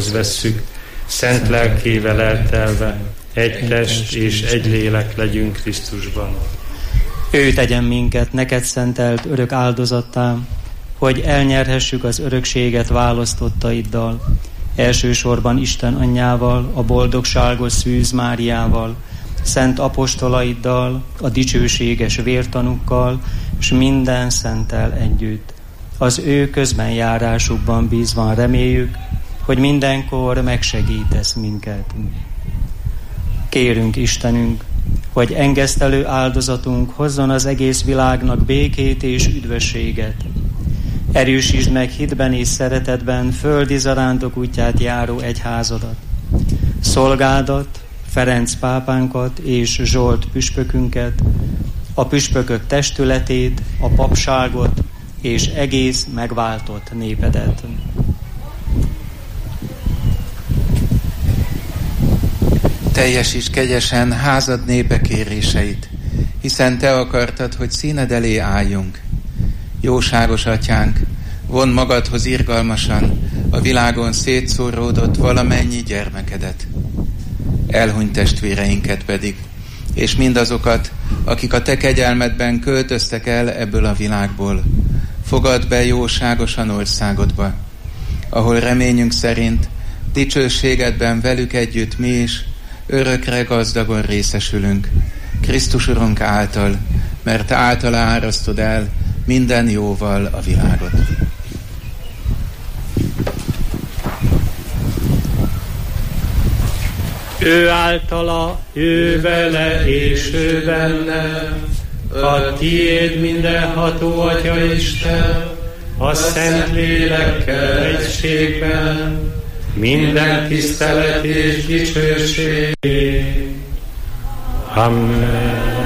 magadhoz vesszük, szent lelkével eltelve, egy test és egy lélek legyünk Krisztusban. Ő tegyen minket neked szentelt örök áldozattá, hogy elnyerhessük az örökséget választottaiddal, elsősorban Isten anyjával, a boldogságos Szűz Máriával, szent apostolaiddal, a dicsőséges vértanukkal, és minden szenttel együtt. Az ő közben járásukban bízva reméljük, hogy mindenkor megsegítesz minket. Kérünk Istenünk, hogy engesztelő áldozatunk hozzon az egész világnak békét és üdvösséget. Erősítsd meg hitben és szeretetben földi zarándok útját járó egyházadat, szolgádat, Ferenc pápánkat és Zsolt püspökünket, a püspökök testületét, a papságot és egész megváltott népedet. Teljesíts kegyesen házad népe kéréseit, hiszen te akartad, hogy színed elé álljunk. Jóságos atyánk, vondd magadhoz irgalmasan a világon szétszóródott valamennyi gyermekedet. Elhunyt testvéreinket pedig, és mindazokat, akik a te kegyelmedben költöztek el ebből a világból, fogadd be jóságosan országodba, ahol reményünk szerint dicsőségedben velük együtt mi is örökre gazdagon részesülünk, Krisztus Urunk által, mert általa árasztod el minden jóval a világot. Ő általa, ő vele és ő benne, a tiéd mindenható Atya Isten, a Szent Lélekkel egységben, minden tisztelet és dicsőség. Amen.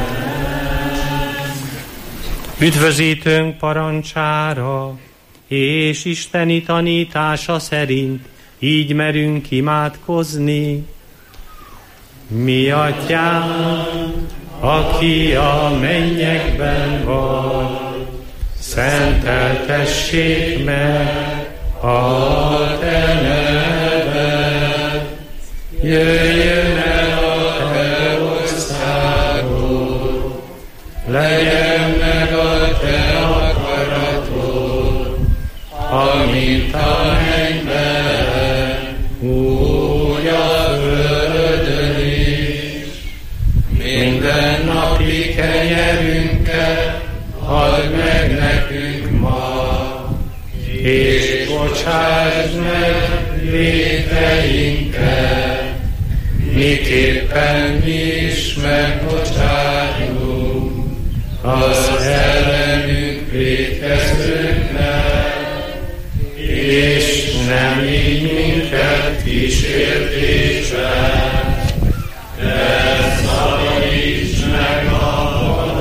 Üdvözítőnk parancsára és isteni tanítása szerint így merünk imádkozni. Mi Atyánk, aki a mennyekben vagy, szenteltessék meg a te neved, jöjjön el a te országod, legyen meg a te akaratod, amint a mennyben, úgy a földön is. Mindennapi kenyerünket add meg nekünk ma, és bocsásd meg vétkeinket, miképpen mi is megbocsátunk az ellenünk vétkezőknek, és nem így minket kísértésbe, de szabadíts meg a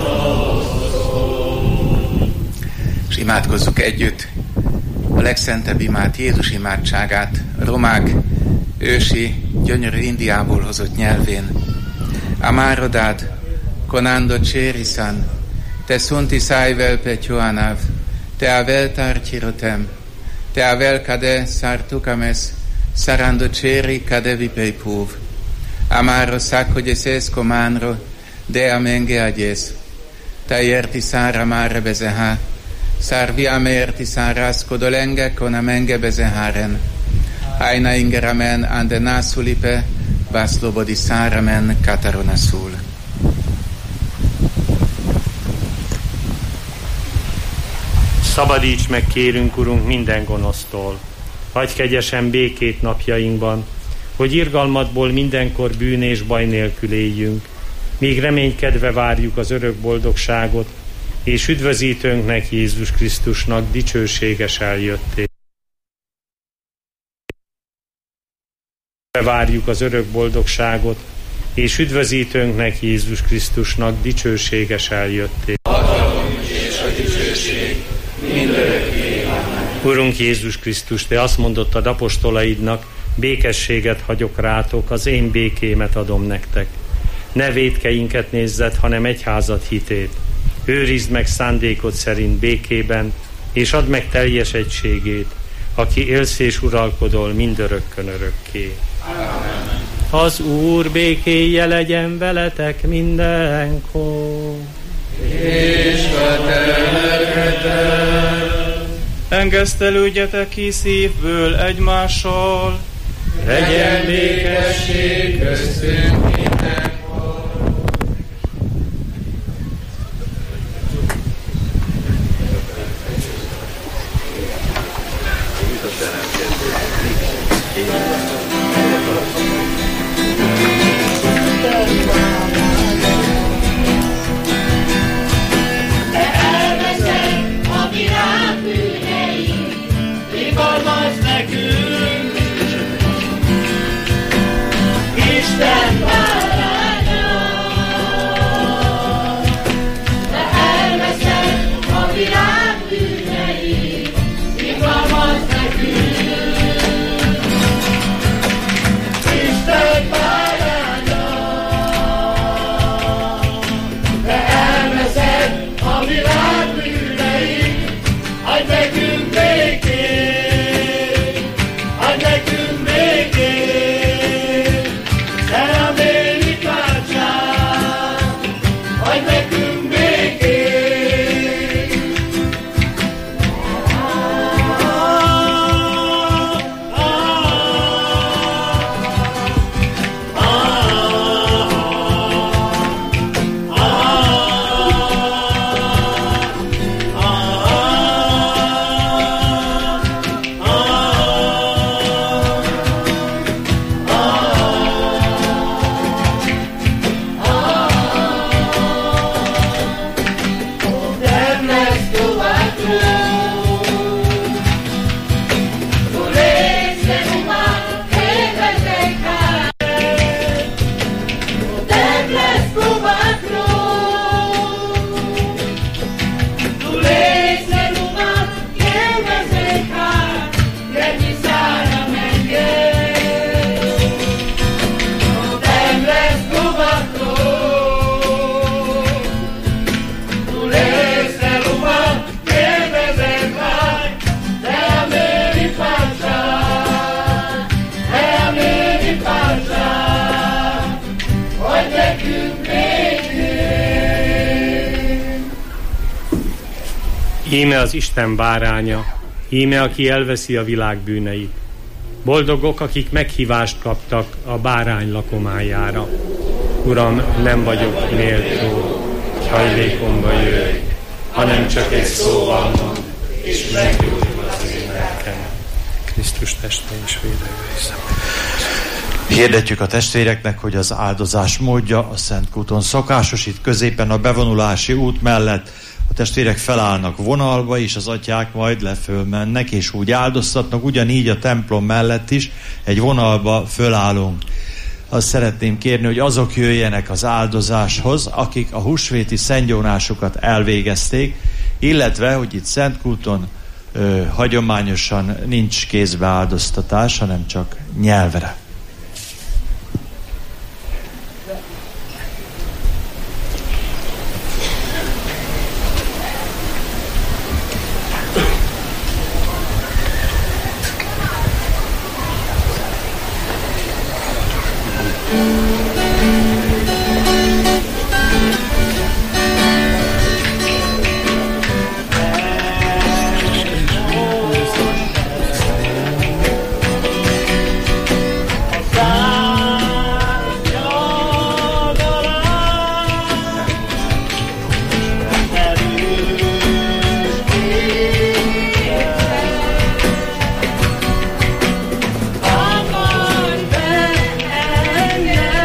gonosztól. És imádkozzuk együtt a legszentebb imát, Jézus imádságát, a romák ősi, gyönyörű Indiából hozott nyelvén. Amarodad, konando csérisan, te sunti szájvel petyoanav, te avel tárcsirotem, te avel kade szártukames, sarando cséri kade vipejpúv. Amaro szakogyesész kománro, de amenge agyész. Te érti szára mára bezehá, szárvi amérti szárászkodolenge kon amenge bezeháren. Hájna ingeramen ande nászulipe, vászlobodi száramen kataronaszul. Szabadíts meg, kérünk, Urunk, minden gonosztól. Adj kegyesen békét napjainkban, hogy irgalmadból mindenkor bűn és baj nélkül éljünk, míg reménykedve várjuk az örök boldogságot, és üdvözítőnknek, Jézus Krisztusnak dicsőséges eljöttét. Várjuk az örök boldogságot, és üdvözítőnknek, Jézus Krisztusnak dicsőséges eljöttét. Urunk Jézus Krisztus, te azt mondottad apostolaidnak, békességet hagyok rátok, az én békémet adom nektek. Ne vétkeinket nézzed, hanem egyházad hitét. Őrizd meg szándékod szerint békében, és add meg teljes egységét, aki élsz és uralkodol mindörökkön örökké. Amen. Az Úr békéje legyen veletek mindenkor. És a te lelkeddel. Engesztelődjetek ki szívből egymással. Legyen békesség köztünk mindenkor. Íme az Isten báránya, íme aki elveszi a világ bűneit. Boldogok, akik meghívást kaptak a bárány lakomájára. Uram, nem vagyok méltó, hajlékomba jöjj, hanem csak egy szóval mond, és meggyógyul az én lelkem. Krisztus teste és védelme. Hirdetjük a testvéreknek, hogy az áldozás módja a Szentkúton szokásos, itt középen a bevonulási út mellett a testvérek felállnak vonalba, és az atyák majd lefölmennek, és úgy áldoztatnak, ugyanígy a templom mellett is egy vonalba fölállunk. Azt szeretném kérni, hogy azok jöjjenek az áldozáshoz, akik a húsvéti szentgyónásukat elvégezték, illetve, hogy itt Szentkúton hagyományosan nincs kézbeáldoztatás, hanem csak nyelvre. Yeah.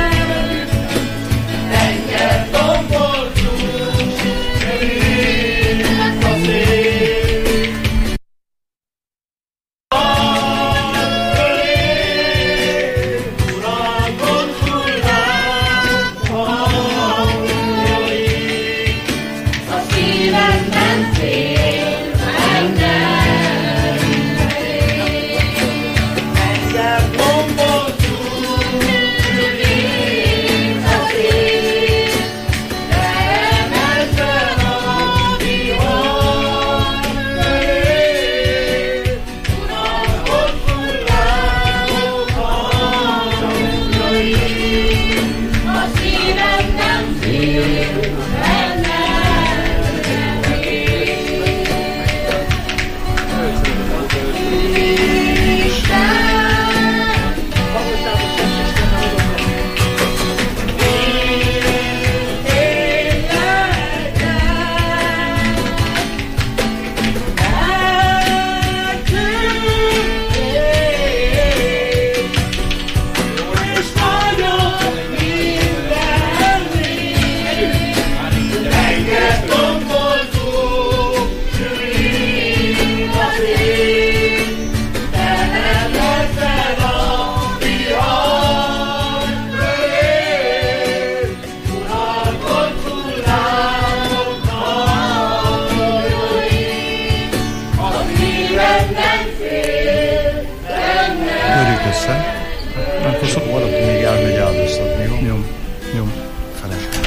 imádkozunk, valaki még elmegy áldoztatni, jó? Jó. Jó. Felesleg.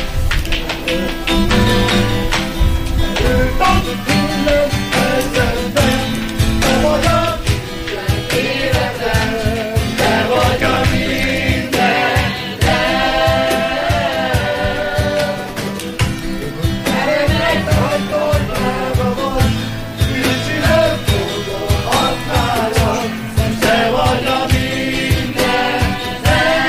Te vagy a minden,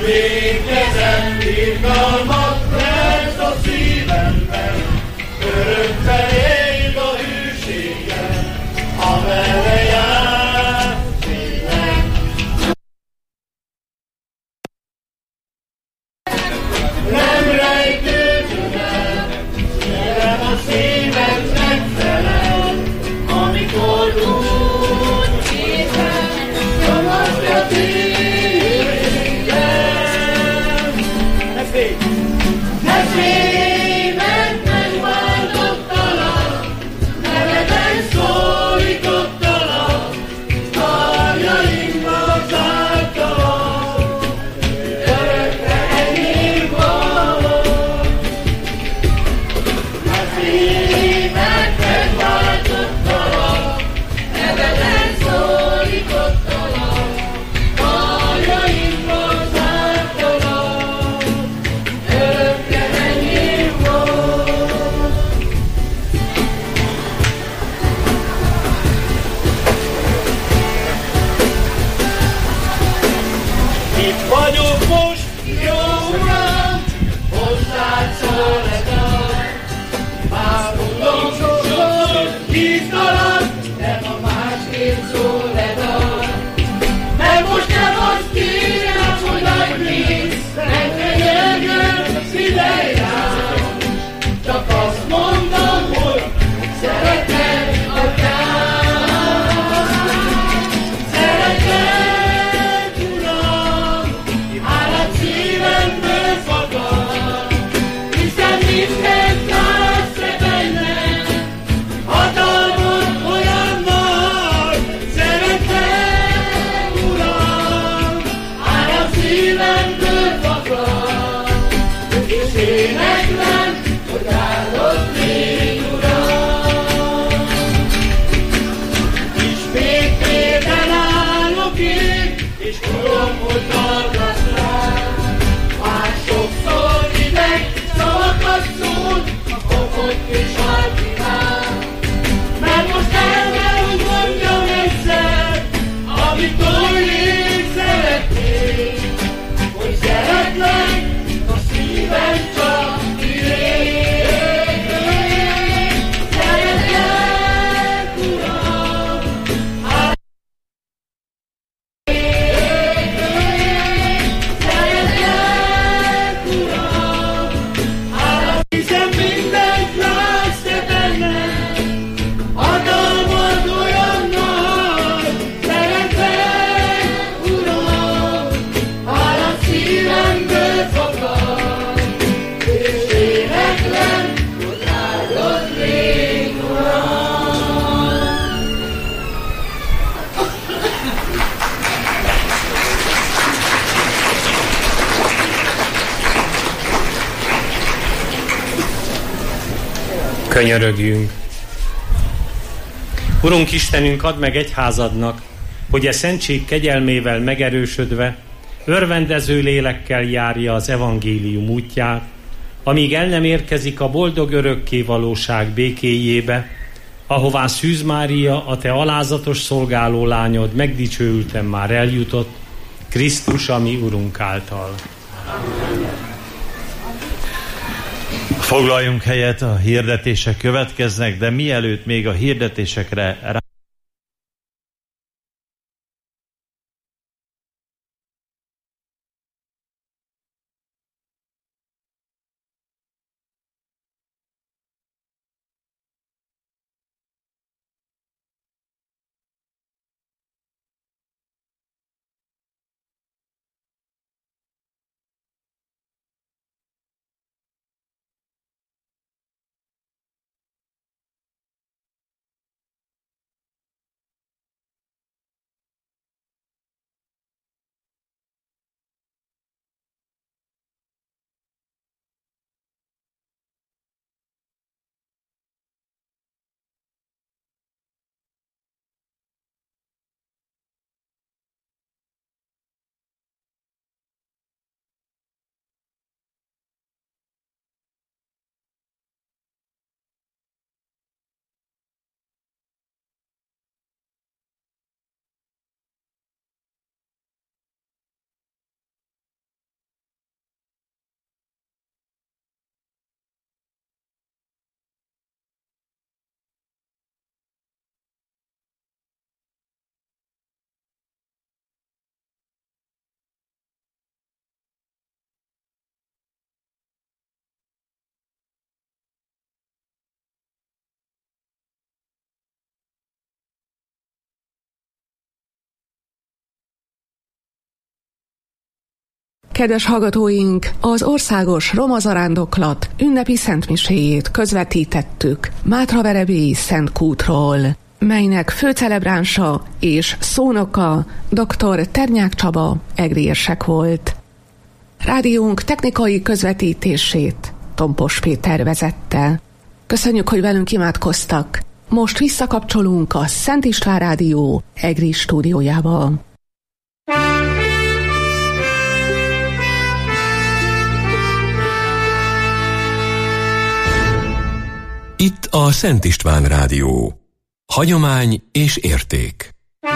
Végezem irgalmat lesz a szívemben, örökben ég a hűségem, amerre jár szívem. Nem rejtőzöm el, szívem a szívem megfelel, amikor úgy érzem, nyomasztja ne félj, mert megváltottalak, neveden szólítottalak, karjaimba zártalak, örökre enyém való. Ne félj, mert megváltottalak, neveden szólítottalak, karjaimba zártalak, örökre enyém volt. Itt vagyok most, jó Uram, hozzád szolgálok. Már mondom sokszor, hívtalak, de ma másképp szólgálok. Mert most nem azt kérem, hogy adj nézd, megkegyelgöm, ide jár. Csak azt mondom, hogy szeretem atyám. Szeretem, Uram, hálát szívemből fakad, hiszen mindent látsz te bennem, hatalmod olyan nagy. Szeretem, Uram, hálát szívemből fakad, és éneklem, hogy áldott légy, Uram. Ismét térden állok én, és tudom, hogy hallgass rám. Már sokszor ideg szavakat szól, a kopott és halkivál. Mert most el kell, hogy mondjam egyszer, amit olyék szeretnék, hogy szeretlek, a szívem csak tiéd. Szeretlek, Uram, szeretlek, Uram, hiszen mindent látsz te bennem, hatalmad olyan nagy. Szeretlek, Uram, hálát szívemből fakad, és éneklem, hogy áldott légy, Uram. Könyörögjünk. Urunk Istenünk, add meg egyházadnak, hogy a szentség kegyelmével megerősödve, örvendező lélekkel járja az evangélium útját, amíg el nem érkezik a boldog örökké valóság békéjébe, ahová Szűz Mária, a te alázatos szolgáló lányod megdicsőülten már eljutott, Krisztus, a mi Urunk által. Foglaljunk helyet, a hirdetések következnek, de mielőtt még a hirdetésekre Kedves hallgatóink, az országos roma zarándoklat ünnepi szentmiséjét közvetítettük Mátraverebélyi Szent Kútról, melynek főcelebránsa és szónoka dr. Ternyák Csaba egri érsek volt. Rádiónk technikai közvetítését Tompos Péter vezette. Köszönjük, hogy velünk imádkoztak. Most visszakapcsolunk a Szent István Rádió egri stúdiójába. Itt a Szent István Rádió. Hagyomány és érték.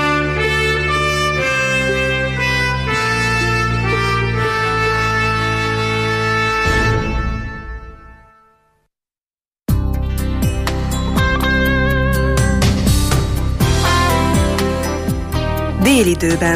Délidőben.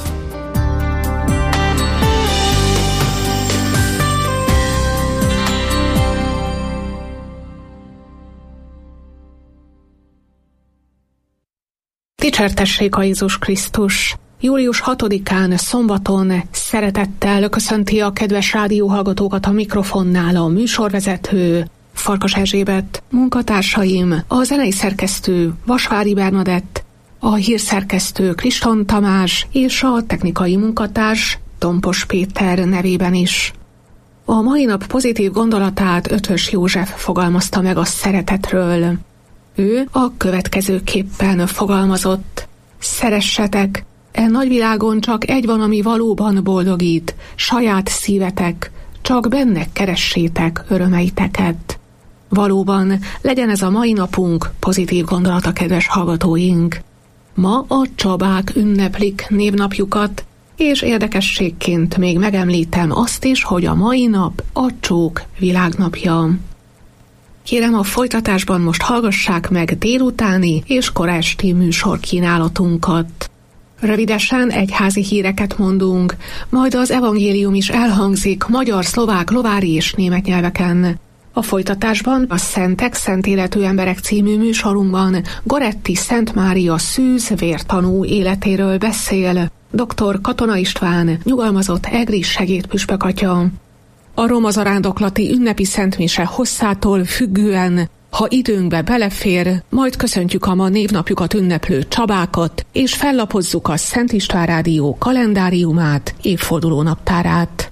Dicsértessék a Jézus Krisztus! Július 6-án szombaton szeretettel köszönti a kedves rádióhallgatókat a mikrofonnál a műsorvezető Farkas Erzsébet, munkatársaim, a zenei szerkesztő Vasvári Bernadett, a hírszerkesztő Kriston Tamás és a technikai munkatárs Tompos Péter nevében is. A mai nap pozitív gondolatát Ötvös József fogalmazta meg a szeretetről. Ő a következőképpen fogalmazott: szeressetek, e nagyvilágon csak egy van, ami valóban boldogít, saját szívetek, csak benne keressétek örömeiteket. Valóban legyen ez a mai napunk pozitív gondolata, kedves hallgatóink. Ma a Csabák ünneplik névnapjukat, és érdekességként még megemlítem azt is, hogy a mai nap a csók világnapja. Kérem, a folytatásban most hallgassák meg délutáni és korásti műsorkínálatunkat. Rövidesen egyházi híreket mondunk, majd az evangélium is elhangzik magyar, szlovák, lovári és német nyelveken. A folytatásban a Szentek, Szent Életű Emberek című műsorunkban Goretti Szent Mária szűz vértanú életéről beszél dr. Katona István, nyugalmazott egri segédpüspök atya. A roma zarándoklati ünnepi szentmise hosszától függően, ha időnkbe belefér, majd köszöntjük a ma névnapjukat ünneplő Csabákat, és fellapozzuk a Szent István Rádió kalendáriumát, évforduló naptárát.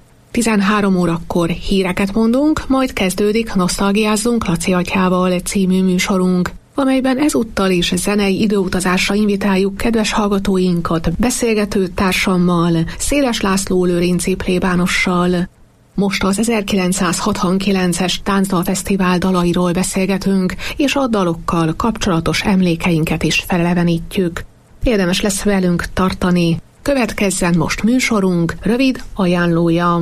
13 órakor híreket mondunk, majd kezdődik Nosztalgiázzunk Laci atyával című műsorunk, amelyben ezúttal is zenei időutazásra invitáljuk kedves hallgatóinkat beszélgető társammal, Széles László lőrinci plébánossal. Most az 1969-es táncdalfesztivál dalairól beszélgetünk, és a dalokkal kapcsolatos emlékeinket is felelevenítjük. Érdemes lesz velünk tartani. Következzen most műsorunk rövid ajánlója.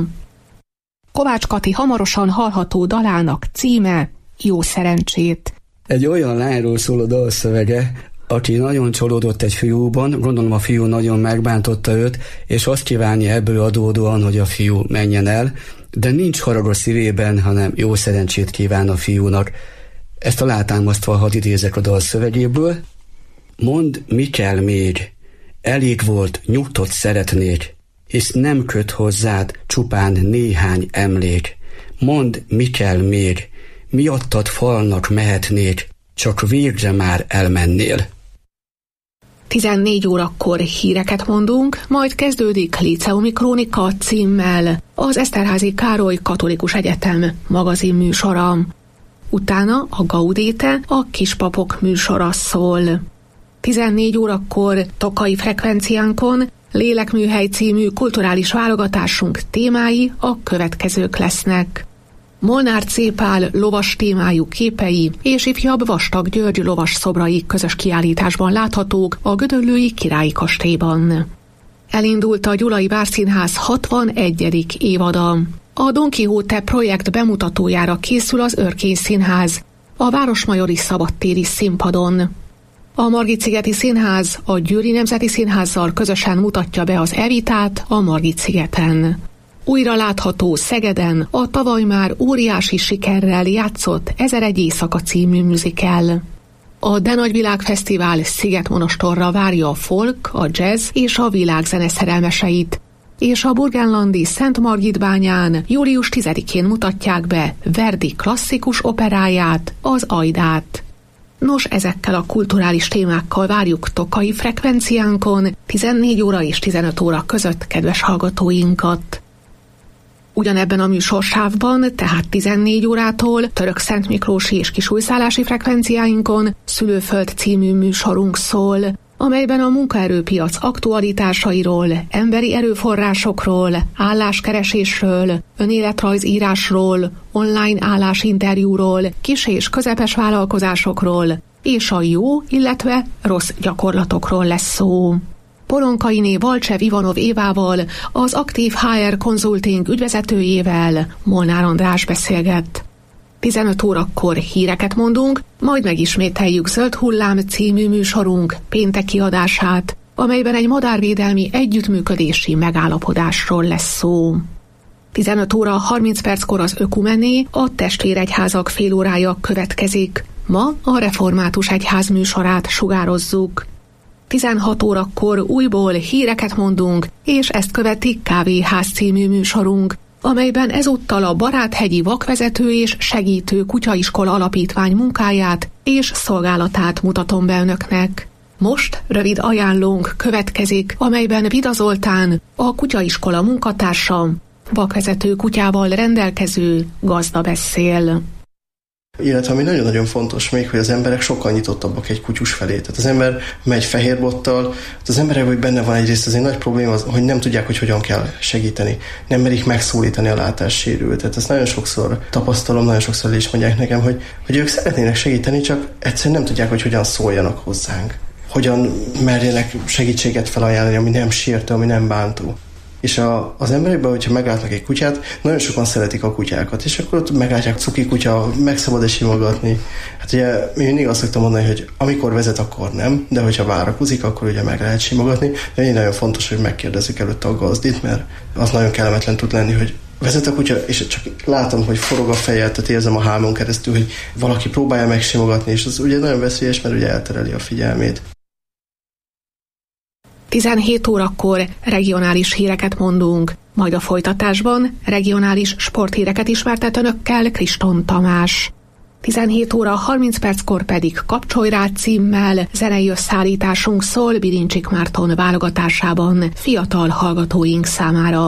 Kovács Kati hamarosan hallható dalának címe Jó szerencsét. Egy olyan lányról szól a dalszövege, aki nagyon csalódott egy fiúban, gondolom a fiú nagyon megbántotta őt, és azt kívánja ebből adódóan, hogy a fiú menjen el, de nincs harag a szívében, hanem jó szerencsét kíván a fiúnak. Ezt alátámasztva hadd idézek a dal szövegéből. Mondd, mi kell még? Elég volt, nyugtot szeretnék, hisz nem köt hozzád csupán néhány emlék. Mondd, mi kell még? Miattad falnak mehetnék, csak végre már elmennél. 14 órakor híreket mondunk, majd kezdődik Líceumi Krónika címmel az Eszterházy Károly Katolikus Egyetem magazin műsora. Utána a Gaudéte, a Kispapok műsora szól. 14 órakor Tokai frekvenciánkon Lélekműhely című kulturális válogatásunk témái a következők lesznek: Molnár C. Pál lovas témájú képei és ifjabb Vastag György lovas szobrai közös kiállításban láthatók a Gödöllői Királyi Kastélyban. Elindult a Gyulai Várszínház 61. évada. A Don Quixote projekt bemutatójára készül az Örkény Színház, a Városmajori Szabadtéri színpadon. A Margit-szigeti Színház a Győri Nemzeti Színházzal közösen mutatja be az Evitát a Margit-szigeten. Újra látható Szegeden a tavaly már óriási sikerrel játszott 1001 éjszaka című musical. A De Nagy Világfesztivál Szigetmonostorra várja a folk, a jazz és a világzene szerelmeseit. és a burgenlandi Szent Margit bányán július 10-én mutatják be Verdi klasszikus operáját, az Aidát. Nos, ezekkel a kulturális témákkal várjuk Tokai frekvenciánkon 14 óra és 15 óra között kedves hallgatóinkat. Ugyanebben a műsorsávban, tehát 14 órától Török Szentmiklósi és Kisújszállási frekvenciáinkon Szülőföld című műsorunk szól, amelyben a munkaerőpiac aktualitásairól, emberi erőforrásokról, álláskeresésről, önéletrajzírásról, online állásinterjúról, kis- és közepes vállalkozásokról és a jó, illetve rossz gyakorlatokról lesz szó. Polonkainé Valcsev Ivanov Évával, az aktív HR Consulting ügyvezetőjével Molnár András beszélget. 15 órakor híreket mondunk, majd megismételjük Zöld Hullám című műsorunk pénteki adását, amelyben egy madárvédelmi együttműködési megállapodásról lesz szó. 15 óra 30 perckor az Ökumené, a testvéregyházak félórája következik. Ma a Református Egyház műsorát sugározzuk. 16 órakor újból híreket mondunk, és ezt követi Kávéház című műsorunk, amelyben ezúttal a Baráthegyi Vakvezető és Segítő Kutyaiskola Alapítvány munkáját és szolgálatát mutatom be önöknek. Most rövid ajánlónk következik, amelyben Vida Zoltán, a kutyaiskola munkatársa, vakvezető kutyával rendelkező gazda beszél. Illetve ami nagyon-nagyon fontos még, hogy az emberek sokkal nyitottabbak egy kutyus felé. Tehát az ember megy fehérbottal, az emberekben benne van egyrészt az egy nagy probléma, hogy nem tudják, hogy hogyan kell segíteni. Nem merik megszólítani a látássérült. Tehát ezt nagyon sokszor tapasztalom, nagyon sokszor is mondják nekem, hogy ők szeretnének segíteni, csak egyszerűen nem tudják, hogy hogyan szóljanak hozzánk. Hogyan merjenek segítséget felajánlani, ami nem sértő, ami nem bántó. És az emberekben, hogyha meglátnak egy kutyát, nagyon sokan szeretik a kutyákat, és akkor ott meglátják cuki kutya, meg szabad simogatni. Hát ugye mindig azt szoktam mondani, hogy amikor vezet, akkor nem, de hogyha várakozik, akkor ugye meg lehet simogatni. De így nagyon fontos, hogy megkérdezzük előtte a gazdit, mert az nagyon kellemetlen tud lenni, hogy vezet a kutya, és csak látom, hogy forog a feje, tehát érzem a hámon keresztül, hogy valaki próbálja megsimogatni, és az ugye nagyon veszélyes, mert ugye eltereli a figyelmét. 17 órakor regionális híreket mondunk, majd a folytatásban regionális sporthíreket ismertet önökkel Kriston Tamás. 17 óra 30 perckor pedig Kapcsolj rá címmel zenei összeállításunk szól Birincsik Márton válogatásában fiatal hallgatóink számára.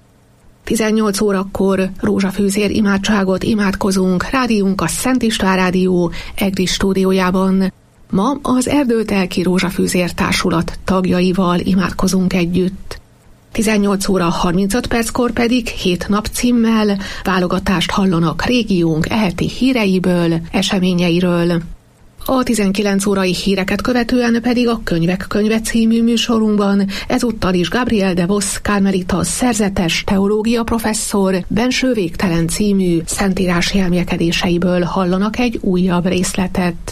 18 órakor rózsafűzér imádságot imádkozunk, rádiónk a Szent István Rádió EGRI stúdiójában. Ma az Erdőtelki Rózsafűzér Társulat tagjaival imádkozunk együtt. 18 óra 35 perckor pedig 7 nap címmel válogatást hallanak régiónk eheti híreiből, eseményeiről. A 19 órai híreket követően pedig a Könyvek könyve című műsorunkban ezúttal is Gabriel de Vos Karmelitas szerzetes teológia professzor Benső végtelen című szentírási elmélkedéseiből hallanak egy újabb részletet.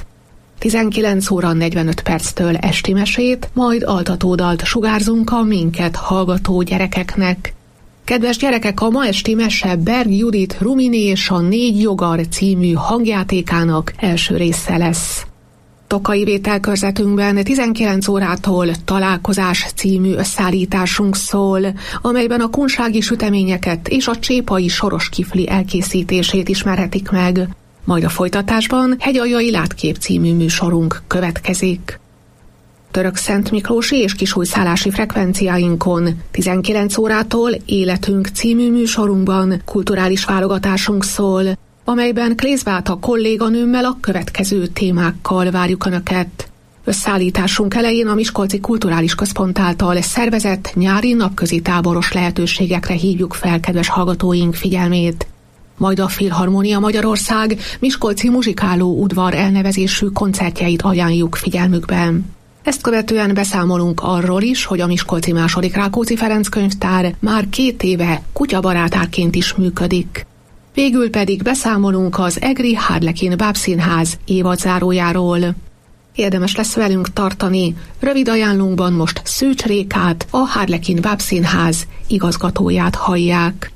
19 óra 45 perctől esti mesét, majd altatódalt sugárzunk a minket hallgató gyerekeknek. Kedves gyerekek, a ma esti mese Berg Judit Rumini és a 4 jogar című hangjátékának első része lesz. Tokai vételkörzetünkben 19 órától Találkozás című összeállításunk szól, amelyben a kunsági süteményeket és a csépai soros kifli elkészítését ismerhetik meg. Majd a folytatásban Hegyaljai Látkép című műsorunk következik. Török Szentmiklósi és Kisújszállási frekvenciáinkon 19 órától Életünk című műsorunkban kulturális válogatásunk szól, amelyben Klészváta kolléganőmmel a következő témákkal várjuk Önöket. Összeállításunk elején a Miskolci Kulturális Központ által szervezett nyári napközi táboros lehetőségekre hívjuk fel kedves hallgatóink figyelmét. Majd a Filharmónia Magyarország Miskolci Muzsikáló Udvar elnevezésű koncertjeit ajánljuk figyelmükben. Ezt követően beszámolunk arról is, hogy a Miskolci II. Rákóczi Ferenc könyvtár már 2 éve kutyabarátárként is működik. Végül pedig beszámolunk az EGRI Harlekin Bábszínház évadzárójáról. Érdemes lesz velünk tartani. Rövid ajánlónkban most Szűcs Rékát, a Harlekin Bábszínház igazgatóját hallják.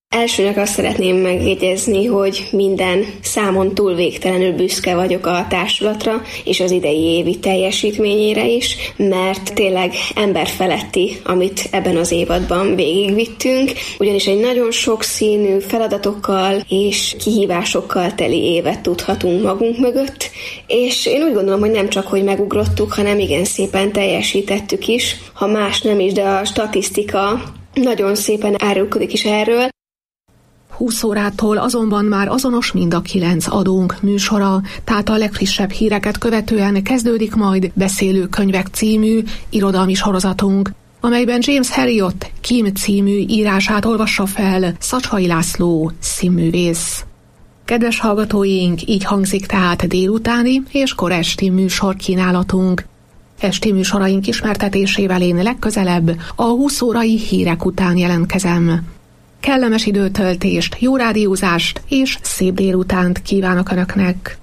Elsőnek azt szeretném megjegyezni, hogy minden számon túl végtelenül büszke vagyok a társulatra és az idei évi teljesítményére is, mert tényleg emberfeletti, amit ebben az évadban végigvittünk, ugyanis egy nagyon sokszínű feladatokkal és kihívásokkal teli évet tudhatunk magunk mögött, és én úgy gondolom, hogy nem csak, hogy megugrottuk, hanem igen szépen teljesítettük is, ha más nem is, de a statisztika nagyon szépen árulkodik is erről. 20 órától azonban már azonos mind a 9 adónk műsora, tehát a legfrissebb híreket követően kezdődik majd Beszélő könyvek című irodalmi sorozatunk, amelyben James Herriot Kim című írását olvassa fel Szacskai László színművész. Kedves hallgatóink, így hangzik tehát délutáni és koresti műsor kínálatunk. Esti műsoraink ismertetésével én legközelebb a 20 órai hírek után jelentkezem. Kellemes időtöltést, jó rádiózást és szép délutánt kívánok Önöknek!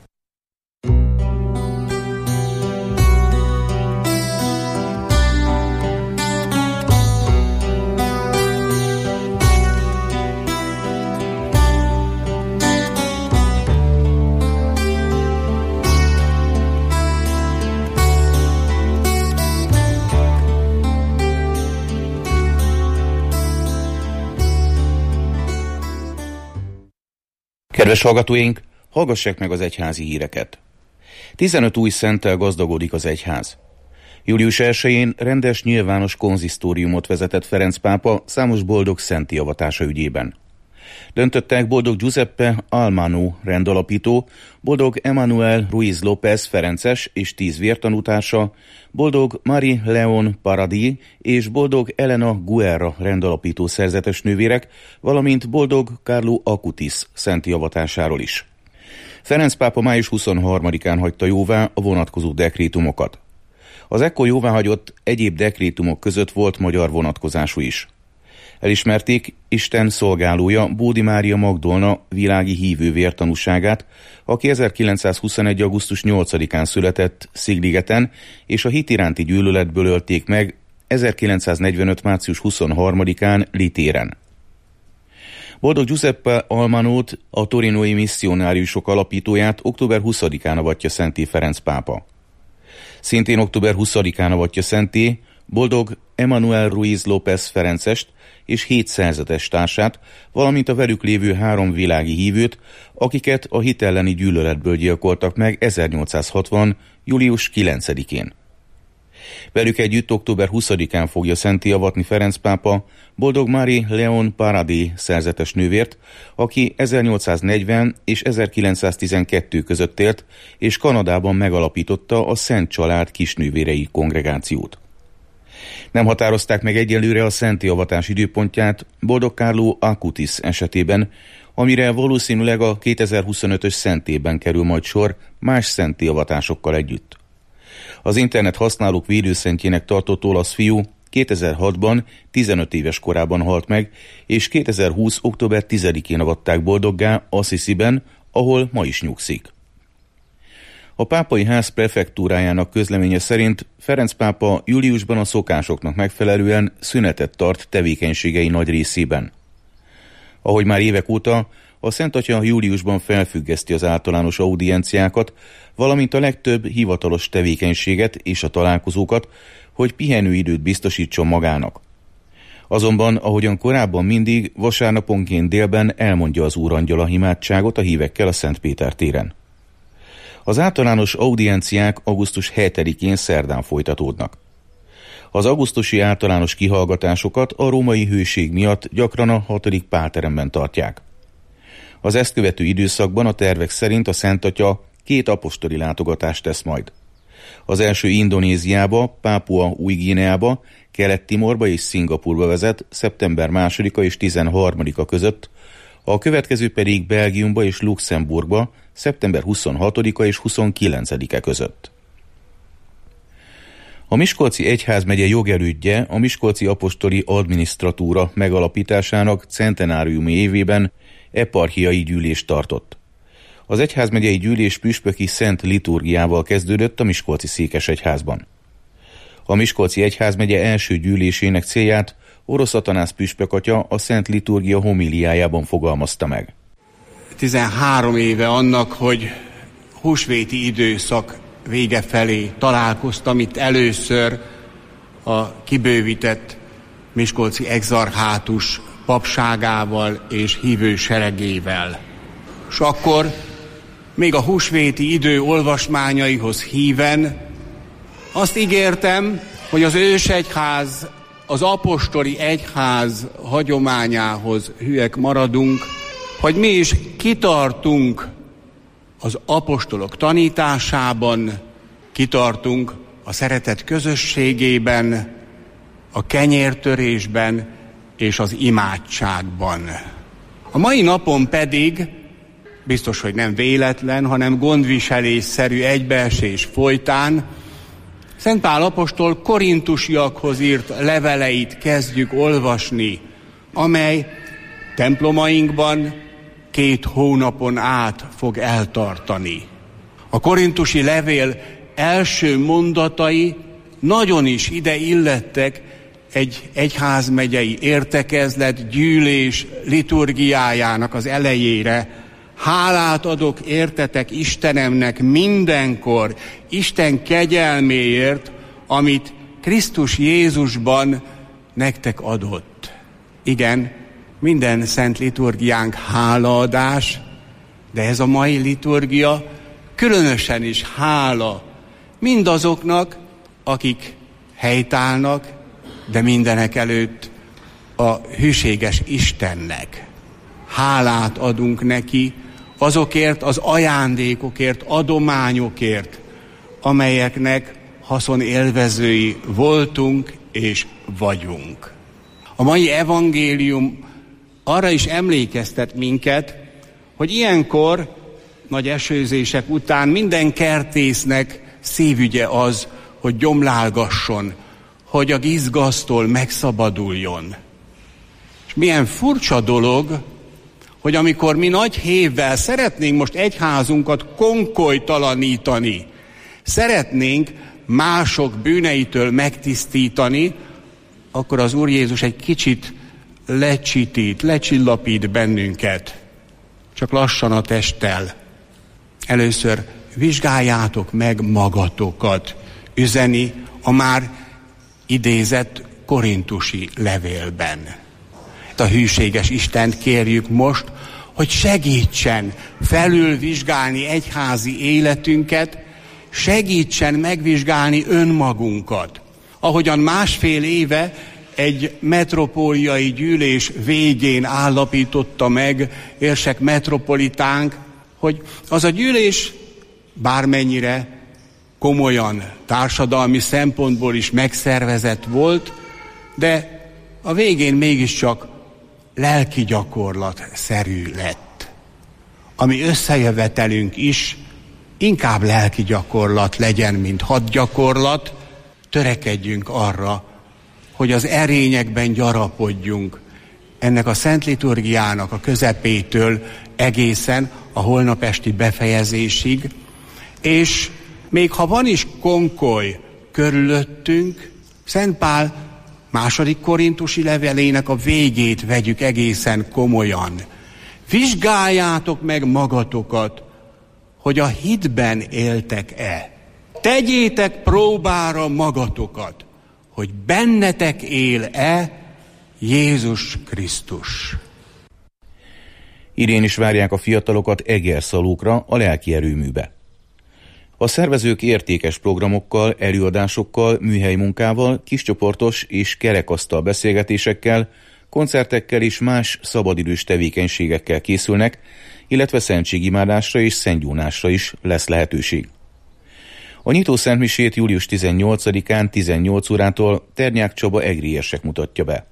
Kedves hallgatóink, hallgassák meg az egyházi híreket. 15 új szenttel gazdagodik az egyház. Július 1-én rendes nyilvános konzisztóriumot vezetett Ferenc pápa számos boldog szenti avatása ügyében. Döntöttek boldog Giuseppe Almano rendalapító, boldog Emmanuel Ruiz López ferences és 10 vértanútársa, boldog Marie Leon Paradis és boldog Elena Guerra rendalapító szerzetes nővérek, valamint boldog Carlo Acutis szenti avatásáról is. Ferenc pápa május 23-án hagyta jóvá a vonatkozó dekrétumokat. Az ekkor jóváhagyott egyéb dekrétumok között volt magyar vonatkozású is. Elismerték Isten szolgálója Bódi Mária Magdolna világi hívő vértanúságát, aki 1921. augusztus 8-án született Szigligeten, és a hit iránti gyűlöletből ölték meg 1945. március 23-án Litéren. Boldog Giuseppe Almanót, a torinói misszionáriusok alapítóját október 20-án avatja szentté Ferenc pápa. Szintén október 20-án avatja szentté boldog Emmanuel Ruiz López ferencest és 7 szerzetes társát, valamint a velük lévő 3 világi hívőt, akiket a hit elleni gyűlöletből gyilkoltak meg 1860. július 9-én. Velük együtt október 20-án fogja szentté avatni Ferenc pápa boldog Marie Leon Paradis szerzetes nővért, aki 1840 és 1912 között élt, és Kanadában megalapította a Szent Család kisnővérei kongregációt. Nem határozták meg egyelőre a szenti avatás időpontját boldog Carlo Acutis esetében, amire valószínűleg a 2025-ös szentében kerül majd sor más szenti avatásokkal együtt. Az internet használók védőszentjének tartott olasz fiú 2006-ban 15 éves korában halt meg, és 2020. október 10-én avatták boldoggá Assisiben, ahol ma is nyugszik. A pápai ház prefektúrájának közleménye szerint Ferenc pápa júliusban a szokásoknak megfelelően szünetet tart tevékenységei nagy részében. Ahogy már évek óta, a Szent Atya júliusban felfüggeszti az általános audienciákat, valamint a legtöbb hivatalos tevékenységet és a találkozókat, hogy pihenőidőt biztosítson magának. Azonban, ahogyan korábban mindig, vasárnaponként délben elmondja az Úrangyal a imádságot a hívekkel a Szent Péter téren. Az általános audienciák augusztus 7-én szerdán folytatódnak. Az augusztusi általános kihallgatásokat a római hőség miatt gyakran a 6. Pálteremben tartják. Az ezt követő időszakban a tervek szerint a Szent Atya 2 apostoli látogatást tesz majd. Az első Indonéziába, Pápua Új-Guineába, Kelet-Timorba és Szingapurba vezet szeptember 2-a és 13-a között, a következő pedig Belgiumba és Luxemburgba szeptember 26-a és 29-e között. A Miskolci Egyházmegye jogerődje a Miskolci Apostoli Adminisztratúra megalapításának centenáriumi évében eparchiai gyűlést tartott. Az egyházmegyei gyűlés püspöki szent liturgiával kezdődött a Miskolci Székesegyházban. A Miskolci Egyházmegye első gyűlésének célját Orosz Atanász püspök atya a Szent Liturgia homíliájában fogalmazta meg. 13 éve annak, hogy húsvéti időszak vége felé találkoztam itt először a kibővített miskolci exarchátus papságával és hívő seregével. És akkor még a húsvéti idő olvasmányaihoz híven azt ígértem, hogy az ősegyház, az apostoli egyház hagyományához hűek maradunk, hogy mi is kitartunk az apostolok tanításában, kitartunk a szeretet közösségében, a kenyértörésben és az imádságban. A mai napon pedig, biztos, hogy nem véletlen, hanem gondviselésszerű egybeesés folytán, Szent Pál apostol korintusiakhoz írt leveleit kezdjük olvasni, amely templomainkban 2 hónapon át fog eltartani. A korintusi levél első mondatai nagyon is ide illettek egy egyházmegyei értekezlet, gyűlés liturgiájának az elejére. Hálát adok értetek Istenemnek mindenkor, Isten kegyelméért, amit Krisztus Jézusban nektek adott. Igen, minden szent liturgiánk hálaadás, de ez a mai liturgia különösen is hála mindazoknak, akik helytállnak, de mindenek előtt a hűséges Istennek. Hálát adunk neki azokért az ajándékokért, adományokért, amelyeknek haszonélvezői voltunk és vagyunk. A mai evangélium arra is emlékeztet minket, hogy ilyenkor, nagy esőzések után minden kertésznek szívügye az, hogy gyomlálgasson, hogy a gizgasztól megszabaduljon. És milyen furcsa dolog, hogy amikor mi nagy hévvel szeretnénk most egyházunkat konkolytalanítani, szeretnénk mások bűneitől megtisztítani, akkor az Úr Jézus egy kicsit lecsillapít bennünket. Csak lassan a testtel. Először vizsgáljátok meg magatokat, üzeni a már idézett korintusi levélben. A hűséges Istent kérjük most, hogy segítsen felülvizsgálni egyházi életünket, segítsen megvizsgálni önmagunkat. Ahogyan 1,5 éve egy metropóliai gyűlés végén állapította meg érsek metropolitánk, hogy az a gyűlés bármennyire komolyan társadalmi szempontból is megszervezett volt, de a végén mégiscsak lelki gyakorlatszerű lett. Ami összejövetelünk is inkább lelki gyakorlat legyen, mint hadgyakorlat, törekedjünk arra, hogy az erényekben gyarapodjunk ennek a szent liturgiának a közepétől egészen a holnap esti befejezésig, és még ha van is konkoly körülöttünk, Szent Pál 2. korintusi levelének a végét vegyük egészen komolyan. Vizsgáljátok meg magatokat, hogy a hitben éltek-e. Tegyétek próbára magatokat, hogy bennetek él-e Jézus Krisztus. Idén is várják a fiatalokat Egerszalókra, a lelki erőműbe. A szervezők értékes programokkal, előadásokkal, műhelymunkával, kiscsoportos és kerekasztal beszélgetésekkel, koncertekkel és más szabadidős tevékenységekkel készülnek, illetve szentségimádásra és szentgyónásra is lesz lehetőség. A nyitó szentmisét július 18-án 18 órától Ternyák Csaba egri érsek mutatja be.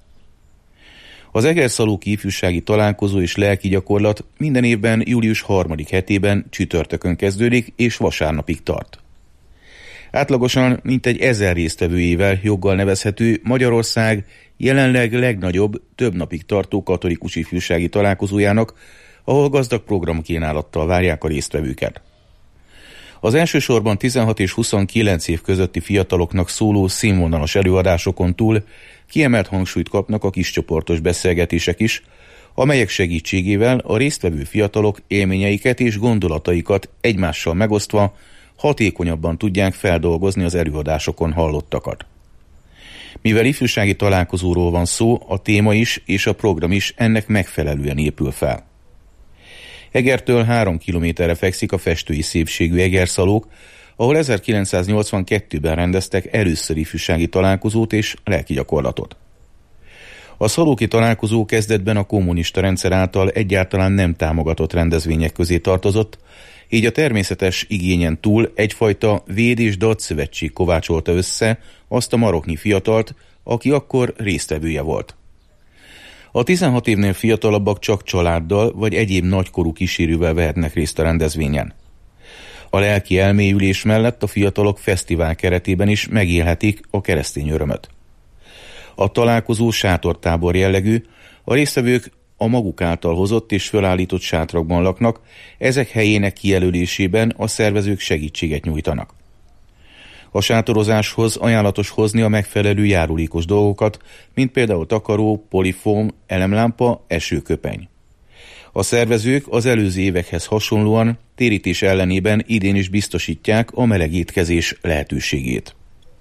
Az Egerszalóki ifjúsági találkozó és lelki gyakorlat minden évben július 3. hetében csütörtökön kezdődik és vasárnapig tart. Átlagosan mintegy 1000 résztvevőjével joggal nevezhető Magyarország jelenleg legnagyobb, több napig tartó katolikus ifjúsági találkozójának, ahol gazdag programkínálattal várják a résztvevőket. Az elsősorban 16 és 29 év közötti fiataloknak szóló színvonalas előadásokon túl kiemelt hangsúlyt kapnak a kiscsoportos beszélgetések is, amelyek segítségével a résztvevő fiatalok élményeiket és gondolataikat egymással megosztva hatékonyabban tudják feldolgozni az előadásokon hallottakat. Mivel ifjúsági találkozóról van szó, a téma is és a program is ennek megfelelően épül fel. Egertől 3 kilométerre fekszik a festői szépségű Egerszalók, ahol 1982-ben rendeztek először ifjúsági találkozót és lelki gyakorlatot. A szalóki találkozó kezdetben a kommunista rendszer által egyáltalán nem támogatott rendezvények közé tartozott, így a természetes igényen túl egyfajta véd- és dacszövetség kovácsolta össze azt a maroknyi fiatalt, aki akkor résztvevője volt. A 16 évnél fiatalabbak csak családdal vagy egyéb nagykorú kísérővel vehetnek részt a rendezvényen. A lelki elmélyülés mellett a fiatalok fesztivál keretében is megélhetik a keresztény örömöt. A találkozó sátortábor jellegű, a résztvevők a maguk által hozott és fölállított sátrakban laknak, ezek helyének kijelölésében a szervezők segítséget nyújtanak. A sátorozáshoz ajánlatos hozni a megfelelő járulékos dolgokat, mint például takaró, polifóm, elemlámpa, esőköpeny. A szervezők az előző évekhez hasonlóan térítés ellenében idén is biztosítják a meleg étkezés lehetőségét.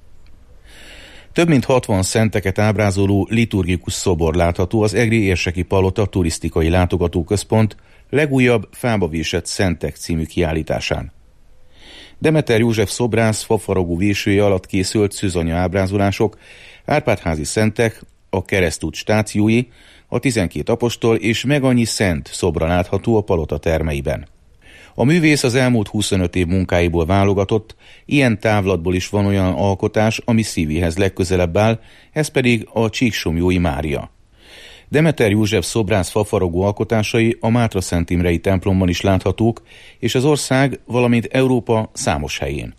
Több mint 60 szenteket ábrázoló liturgikus szobor látható az Egri Érseki Palota turisztikai látogatóközpont legújabb fába vésett szentek című kiállításán. Demeter József szobrász fafaragó vésője alatt készült szűzanya ábrázolások, Árpád-házi szentek, a keresztút stációi, a 12 apostol és meg annyi szent szobra látható a palota termeiben. A művész az elmúlt 25 év munkáiból válogatott, ilyen távlatból is van olyan alkotás, ami szívéhez legközelebb áll, ez pedig a Csíksomlyói Mária. Demeter József szobrász fafaragó alkotásai a Mátra-Szent Imrei templomban is láthatók, és az ország, valamint Európa számos helyén.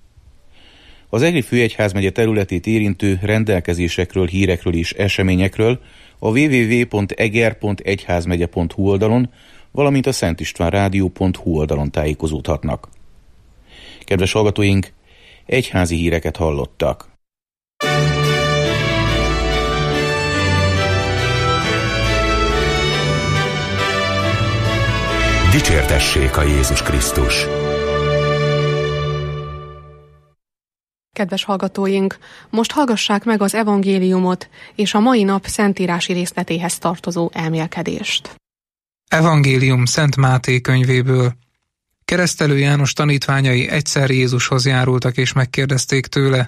Az Egri főegyházmegye területét érintő rendelkezésekről, hírekről és eseményekről a www.eger.egyházmegye.hu oldalon, valamint a szentistvánradio.hu oldalon tájékozódhatnak. Kedves hallgatóink, egyházi híreket hallottak. Dicsértessék a Jézus Krisztus! Kedves hallgatóink, most hallgassák meg az evangéliumot és a mai nap szentírási részletéhez tartozó elmélkedést. Evangélium Szent Máté könyvéből. Keresztelő János tanítványai egyszer Jézushoz járultak és megkérdezték tőle: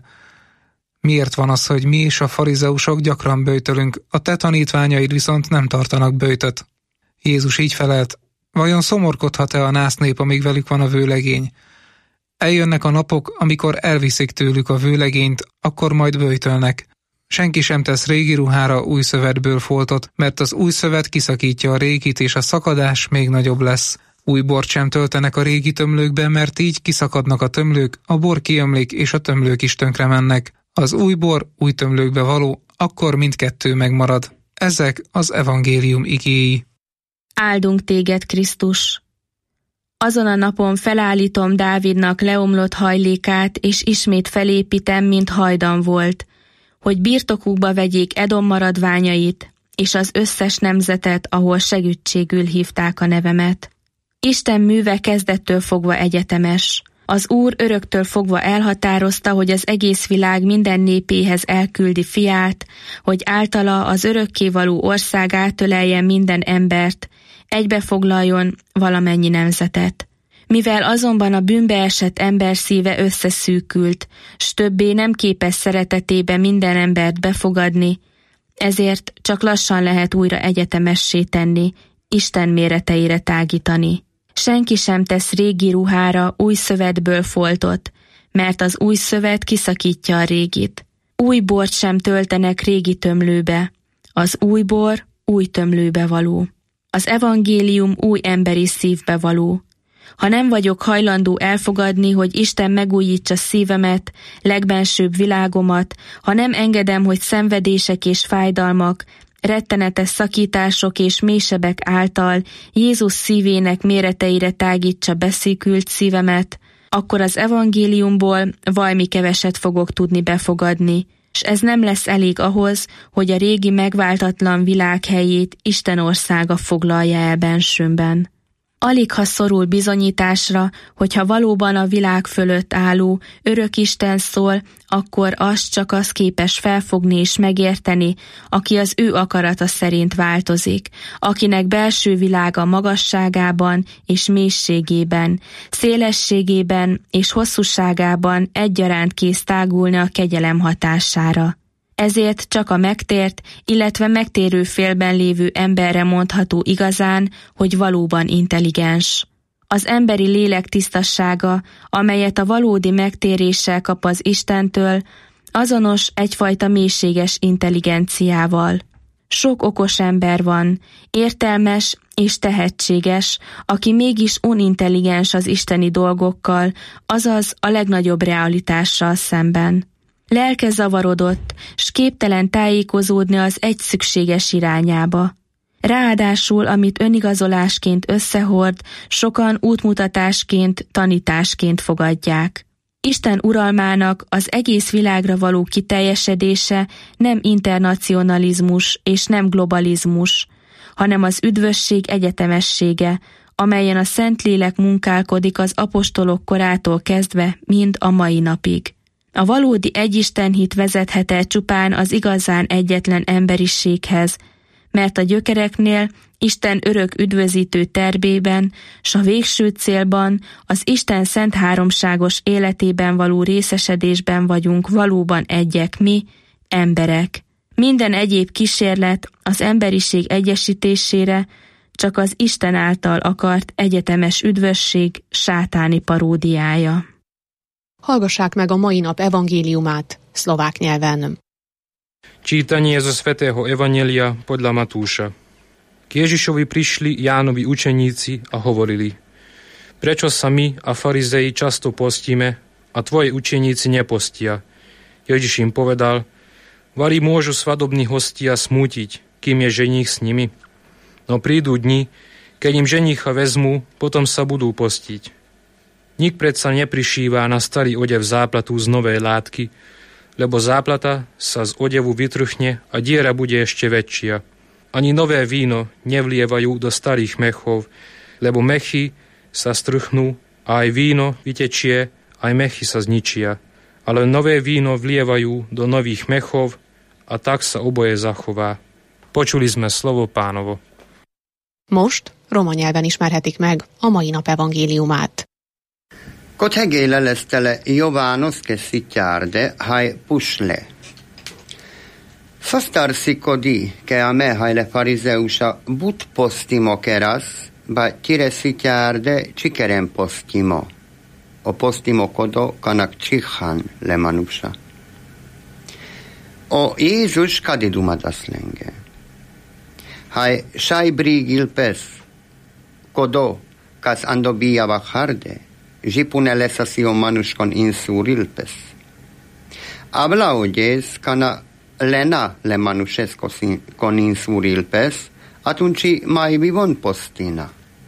miért van az, hogy mi és a farizeusok gyakran böjtölünk, a te tanítványaid viszont nem tartanak böjtöt? Jézus így felelt: vajon szomorkodhat-e a násznép, amíg velük van a vőlegény? Eljönnek a napok, amikor elviszik tőlük a vőlegényt, akkor majd böjtölnek. Senki sem tesz régi ruhára új szövetből foltot, mert az új szövet kiszakítja a régit, és a szakadás még nagyobb lesz. Új bort sem töltenek a régi tömlőkbe, mert így kiszakadnak a tömlők, a bor kiömlik, és a tömlők is tönkre mennek. Az új bor új tömlőkbe való, akkor mindkettő megmarad. Ezek az evangélium igéi. Áldunk téged, Krisztus! Azon a napon felállítom Dávidnak leomlott hajlékát, és ismét felépítem, mint hajdan volt, hogy birtokukba vegyék Edom maradványait, és az összes nemzetet, ahol segítségül hívták a nevemet. Isten műve kezdettől fogva egyetemes. Az Úr öröktől fogva elhatározta, hogy az egész világ minden népéhez elküldi fiát, hogy általa az örökkévaló ország átölelje minden embert, egybefoglaljon valamennyi nemzetet. Mivel azonban a bűnbe esett ember szíve összeszűkült, s többé nem képes szeretetébe minden embert befogadni, ezért csak lassan lehet újra egyetemessé tenni, Isten méreteire tágítani. Senki sem tesz régi ruhára új szövetből foltot, mert az új szövet kiszakítja a régit. Új bort sem töltenek régi tömlőbe, az új bor új tömlőbe való. Az evangélium új emberi szívbe való. Ha nem vagyok hajlandó elfogadni, hogy Isten megújítsa szívemet, legbensőbb világomat, ha nem engedem, hogy szenvedések és fájdalmak, rettenetes szakítások és mélysebek által Jézus szívének méreteire tágítsa beszékült szívemet, akkor az evangéliumból valami keveset fogok tudni befogadni, s ez nem lesz elég ahhoz, hogy a régi megváltatlan világ helyét Isten országa foglalja el bensőmben. Alig ha szorul bizonyításra, hogyha valóban a világ fölött álló örök Isten szól, akkor azt csak az képes felfogni és megérteni, aki az ő akarata szerint változik, akinek belső világa magasságában és mélységében, szélességében és hosszúságában egyaránt kész tágulni a kegyelem hatására. Ezért csak a megtért, illetve megtérő félben lévő emberre mondható igazán, hogy valóban intelligens. Az emberi lélek tisztassága, amelyet a valódi megtéréssel kap az Istentől, azonos egyfajta mélységes intelligenciával. Sok okos ember van, értelmes és tehetséges, aki mégis unintelligens az isteni dolgokkal, azaz a legnagyobb realitással szemben. Lelke zavarodott, s képtelen tájékozódni az egy szükséges irányába. Ráadásul, amit önigazolásként összehord, sokan útmutatásként, tanításként fogadják. Isten uralmának az egész világra való kiteljesedése nem internacionalizmus és nem globalizmus, hanem az üdvösség egyetemessége, amelyen a Szentlélek munkálkodik az apostolok korától kezdve mind a mai napig. A valódi egyistenhit vezethet el csupán az igazán egyetlen emberiséghez, mert a gyökereknél, Isten örök üdvözítő tervében, s a végső célban, az Isten szent háromságos életében való részesedésben vagyunk valóban egyek mi, emberek. Minden egyéb kísérlet az emberiség egyesítésére csak az Isten által akart egyetemes üdvösség sátáni paródiája. Hallgassák meg a mai nap evangéliumát szlovák nyelven. Čítanie zo svätého Evanjelia podľa Matúša. K Ježišovi prišli Jánovi učeníci a hovorili: Prečo sa my a farizeji často postíme a tvoji učeníci nepostia? Ježiš im povedal: Vari môžu svadobní hostia smútiť, kým je ženích s nimi? No prídu dni, keď im ženicha vezmú, potom sa budú postiť. Nik predsa neprišíva na starý odev záplatu z novej látky, lebo záplata sa z odevu vytrhne a diera bude ešte väčšia. Ani nové víno nevlievajú do starých mechov, lebo mechy sa strchnú a aj víno vytečie, aj mechy sa zničia. Ale nové víno vlievajú do nových mechov a tak sa oboje zachová. Počuli sme slovo Pánovo. Most roma nyelven ismerhetik meg a mai nap evangéliumát. Kot hegéle lesztele Jovanos keszítjárde, haj pusle. Szasztarszi kodi, ke a mehajle farizeusa but postimo kerasz, ba tireszítjárde csikeren postimo. O postimo kodo kanak csihan lemanusa. O Jézus kadidumadas lenge. Haj sajbrigil pes, kodo, kas ando bijava harde, žipune lesasio manuskon insurilpes. Habla oyes kana lena le manuses con insurilpes, atunci mai vivon postina.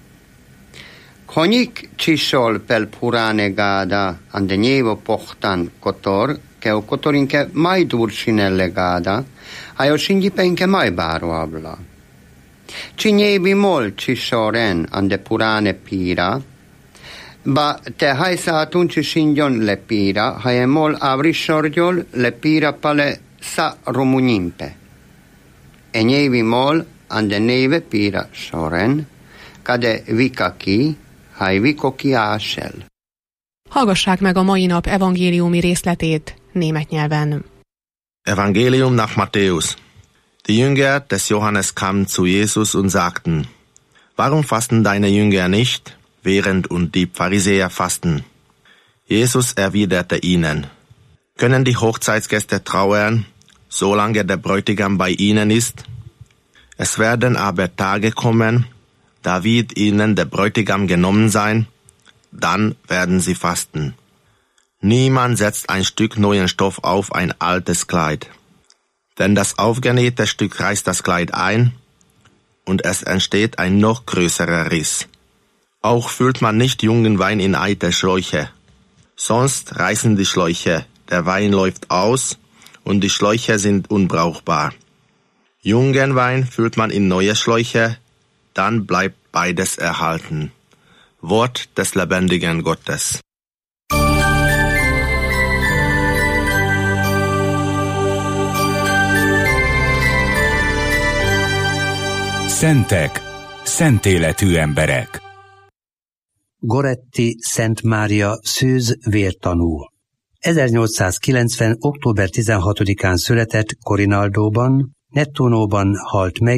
Konik csisol pel purane gada andenievo pohtan kotor, ke o kotorinke mai durcinelle gada, ajo sindipenke mai baro habla. Cinievi mol cisoren ande purane pira, ba te hajsa atunci sindjon le pira, haje mol avrisorgyol le pira pale sa romunimpe. Enyévi mol ande neve pira soren, kade vikaki, haj vikoki ásel. Hallgassák meg a mai nap evangéliumi részletét német nyelven. Evangelium nach Matthäus. Die Jünger des Johannes kamen zu Jesus und sagten: Warum fasten deine Jünger nicht, während und die Pharisäer fasten? Jesus erwiderte ihnen: Können die Hochzeitsgäste trauern, solange der Bräutigam bei ihnen ist? Es werden aber Tage kommen, da wird ihnen der Bräutigam genommen sein, dann werden sie fasten. Niemand setzt ein Stück neuen Stoff auf ein altes Kleid. Denn das aufgenähte Stück reißt das Kleid ein, und es entsteht ein noch größerer Riss. Auch füllt man nicht jungen Wein in alte Schläuche. Sonst reißen die Schläuche, der Wein läuft aus und die Schläuche sind unbrauchbar. Jungen Wein füllt man in neue Schläuche, dann bleibt beides erhalten. Wort des lebendigen Gottes. Szentek, szent életű emberek. Goretti Szent Mária Szűz vértanú. 1890. október 16-án született Corinaldóban, Nettunóban halt meg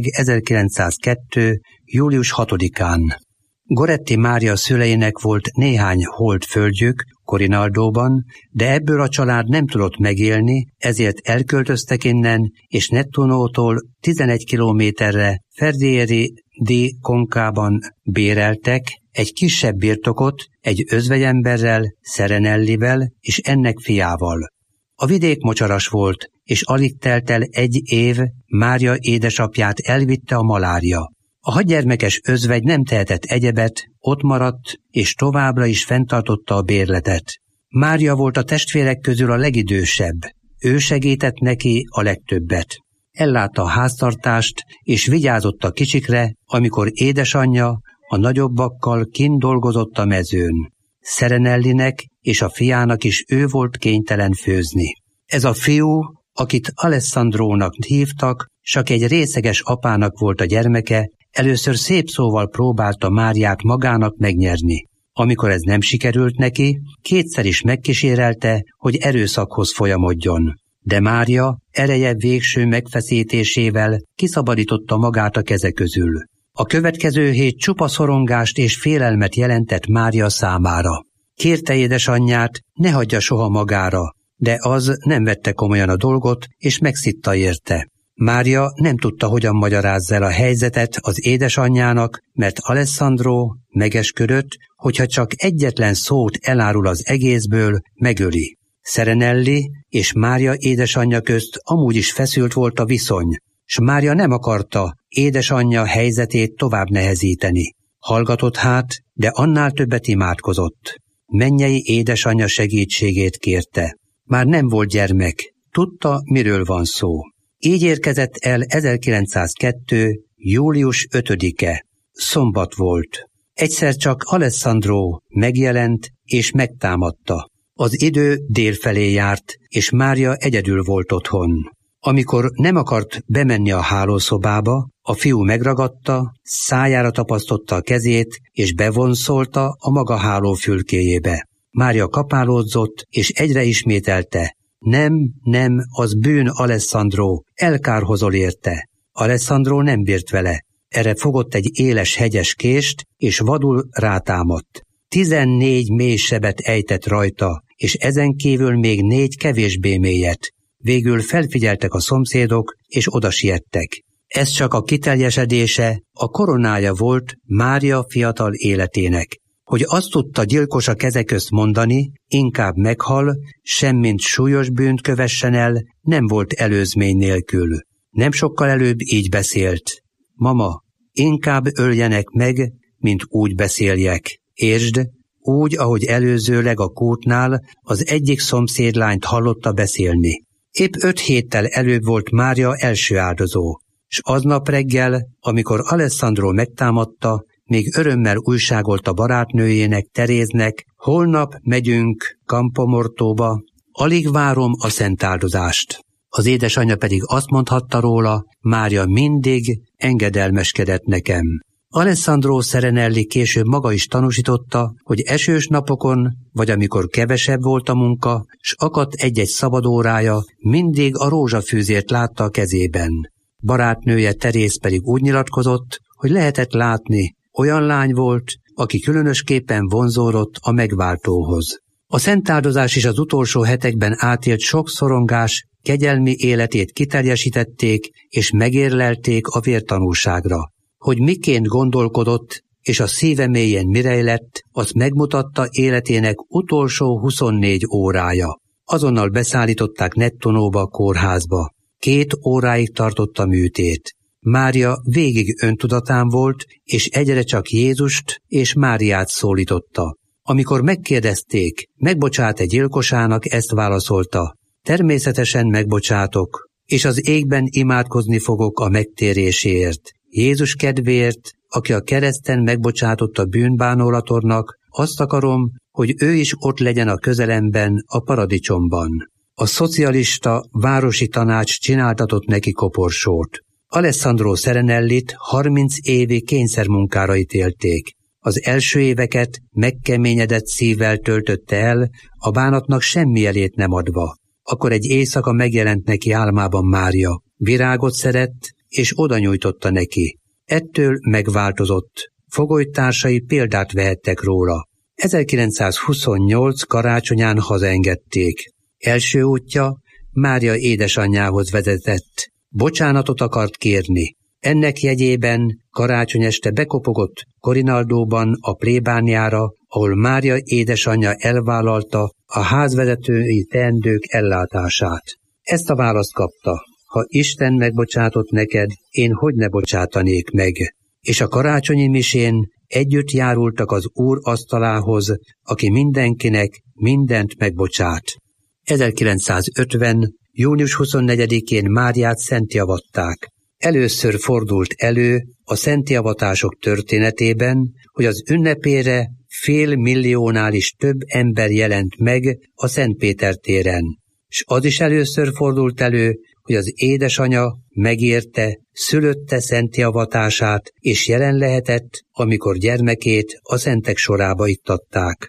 1902. július 6-án. Goretti Mária szüleinek volt néhány holt földjük Corinaldóban, de ebből a család nem tudott megélni, ezért elköltöztek innen, és Nettunótól 11 kilométerre Ferdieri di Concában béreltek egy kisebb birtokot egy özvegyemberrel, Serenellivel és ennek fiával. A vidék mocsaras volt, és alig telt el 1 év, Mária édesapját elvitte a malária. A 6 gyermekes özvegy nem tehetett egyebet, ott maradt, és továbbra is fenntartotta a bérletet. Mária volt a testvérek közül a legidősebb, ő segített neki a legtöbbet. Ellátta a háztartást, és vigyázott a kicsikre, amikor édesanyja a nagyobbakkal kint dolgozott a mezőn. Serenellinek és a fiának is ő volt kénytelen főzni. Ez a fiú, akit Alessandrónak hívtak, csak egy részeges apának volt a gyermeke, először szép szóval próbálta Máriát magának megnyerni. Amikor ez nem sikerült neki, 2-szer is megkísérelte, hogy erőszakhoz folyamodjon. De Mária ereje végső megfeszítésével kiszabadította magát a keze közül. A következő hét csupa szorongást és félelmet jelentett Mária számára. Kérte édesanyját, ne hagyja soha magára, de az nem vette komolyan a dolgot, és megszitta érte. Mária nem tudta, hogyan magyarázza el a helyzetet az édesanyjának, mert Alessandro megesküdött, hogyha csak egyetlen szót elárul az egészből, megöli. Serenelli és Mária édesanyja közt amúgy is feszült volt a viszony, s Mária nem akarta édesanyja helyzetét tovább nehezíteni. Hallgatott hát, de annál többet imádkozott. Mennyei édesanyja segítségét kérte. Már nem volt gyermek, tudta, miről van szó. Így érkezett el 1902. július 5-e. Szombat volt. Egyszer csak Alessandro megjelent és megtámadta. Az idő délfelé járt, és Mária egyedül volt otthon. Amikor nem akart bemenni a hálószobába, a fiú megragadta, szájára tapasztotta a kezét, és bevonszolta a maga hálófülkéjébe. Mária kapálódzott, és egyre ismételte: nem, az bűn, Alessandro, elkárhozol érte. Alessandro nem bírt vele. Erre fogott egy éles hegyes kést, és vadul rátámadt. 14 mély sebet ejtett rajta, és ezen kívül még 4 kevésbé mélyet. Végül felfigyeltek a szomszédok, és odasiettek. Ez csak a kiteljesedése, a koronája volt Mária fiatal életének. Hogy azt tudta gyilkos a keze közt mondani, inkább meghal, semmint súlyos bűnt kövessen el, nem volt előzmény nélkül. Nem sokkal előbb így beszélt: mama, inkább öljenek meg, mint úgy beszéljek. Értsd, úgy, ahogy előzőleg a kútnál az egyik szomszédlányt hallotta beszélni. Épp 5 héttel előbb volt Mária első áldozó, s aznap reggel, amikor Alessandro megtámadta, még örömmel újságolta barátnőjének, Teréznek: holnap megyünk Campomortóba, alig várom a szentáldozást. Az édesanyja pedig azt mondhatta róla: Mária mindig engedelmeskedett nekem. Alessandro Serenelli később maga is tanúsította, hogy esős napokon, vagy amikor kevesebb volt a munka, s akadt egy-egy szabadórája, mindig a rózsafűzért látta a kezében. Barátnője Teréz pedig úgy nyilatkozott, hogy lehetett látni, olyan lány volt, aki különösképpen vonzódott a megváltóhoz. A szentáldozás és az utolsó hetekben átélt sok szorongás kegyelmi életét kiteljesítették és megérlelték a vértanúságra. Hogy miként gondolkodott, és a szíve mélyén mi rejlett, azt megmutatta életének utolsó 24 órája. Azonnal beszállították Nettunóba a kórházba. 2 óráig tartott a műtét. Mária végig öntudatán volt, és egyre csak Jézust és Máriát szólította. Amikor megkérdezték, megbocsát-e gyilkosának, ezt válaszolta: természetesen megbocsátok, és az égben imádkozni fogok a megtérésért. Jézus kedvéért, aki a kereszten megbocsátott a bűnbánólatornak, azt akarom, hogy ő is ott legyen a közelemben, a paradicsomban. A szocialista városi tanács csináltatott neki koporsót. Alessandro Serenellit 30 évi kényszermunkára ítélték. Az első éveket megkeményedett szívvel töltötte el, a bánatnak semmi jelét nem adva. Akkor egy éjszaka megjelent neki álmában Mária. Virágot szedett, és oda nyújtotta neki. Ettől megváltozott. Fogolytársai példát vehettek róla. 1928 karácsonyán hazaengedték. Első útja Mária édesanyjához vezetett. Bocsánatot akart kérni. Ennek jegyében karácsony este bekopogott Corinaldóban a plébániára, ahol Mária édesanyja elvállalta a házvezetői teendők ellátását. Ezt a választ kapta: ha Isten megbocsátott neked, én hogy ne bocsátanék meg? És a karácsonyi misén együtt járultak az Úr asztalához, aki mindenkinek mindent megbocsát. 1950. június 24-én Máriát szentjavatták. Először fordult elő a szentjavatások történetében, hogy az ünnepére 500 000-nál is több ember jelent meg a Szent Péter téren. S az is először fordult elő, hogy az édesanya megérte szülötte szentjavatását, és jelen lehetett, amikor gyermekét a szentek sorába ittatták.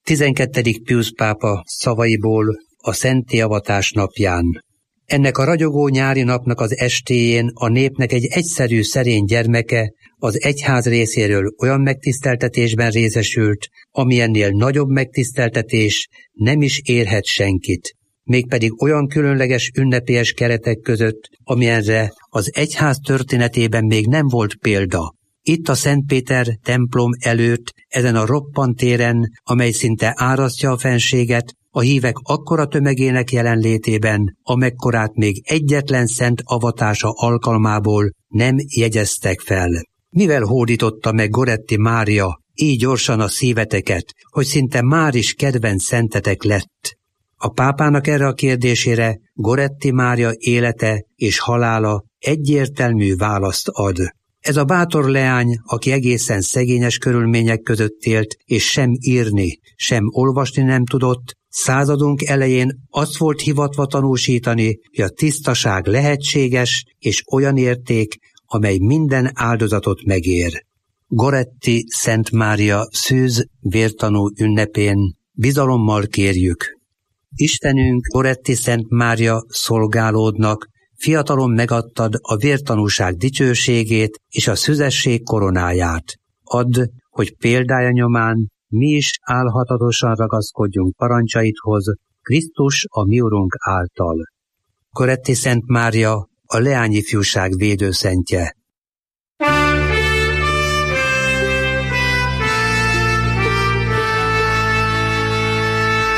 12. Piusz pápa szavaiból a szentjavatás napján. Ennek a ragyogó nyári napnak az estéjén a népnek egy egyszerű, szerény gyermeke az egyház részéről olyan megtiszteltetésben részesült, amilyennél nagyobb megtiszteltetés nem is érhet senkit. Mégpedig olyan különleges ünnepélyes keretek között, amilyenre az egyház történetében még nem volt példa. Itt a Szent Péter templom előtt, ezen a roppant téren, amely szinte árasztja a fenséget, a hívek akkora tömegének jelenlétében, amekkorát még egyetlen szent avatása alkalmából nem jegyeztek fel. Mivel hódította meg Goretti Mária így gyorsan a szíveteket, hogy szinte már is kedvenc szentetek lett? A pápának erre a kérdésére Goretti Mária élete és halála egyértelmű választ ad. Ez a bátor leány, aki egészen szegényes körülmények között élt, és sem írni, sem olvasni nem tudott, századunk elején azt volt hivatva tanúsítani, hogy a tisztaság lehetséges és olyan érték, amely minden áldozatot megér. Goretti Szent Mária szűz vértanú ünnepén bizalommal kérjük: Istenünk, Goretti Szent Mária szolgálódnak, fiatalon megadtad a vértanúság dicsőségét és a szüzesség koronáját. Add, hogy példája nyomán mi is álhatatosan ragaszkodjunk parancsaidhoz, Krisztus a mi Urunk által. Goretti Szent Mária, a leányifjúság védőszentje.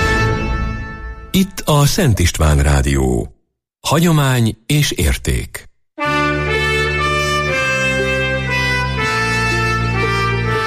Itt a Szent István Rádió. Hagyomány és érték.